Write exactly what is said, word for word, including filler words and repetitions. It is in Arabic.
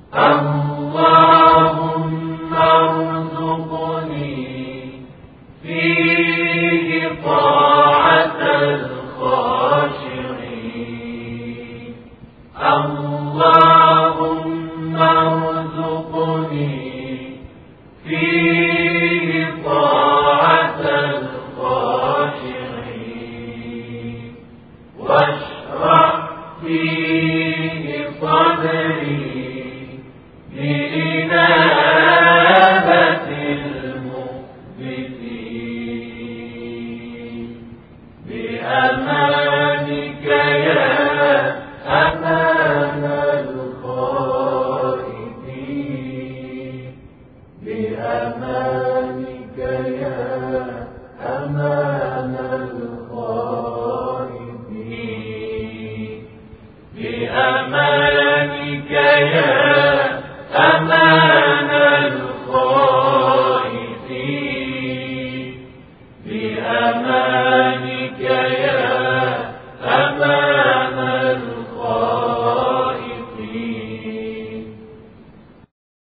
اللهم ارزقني فيه طاعة الخاشعين. اللهم ارزقني فيه طاعة الخاشعين، واشرح فيه صدري لإنابة المخبتين. بأمانك يا أمان الخائفين، بأمانك يا أمان الخائفين، بأمانك يا أمان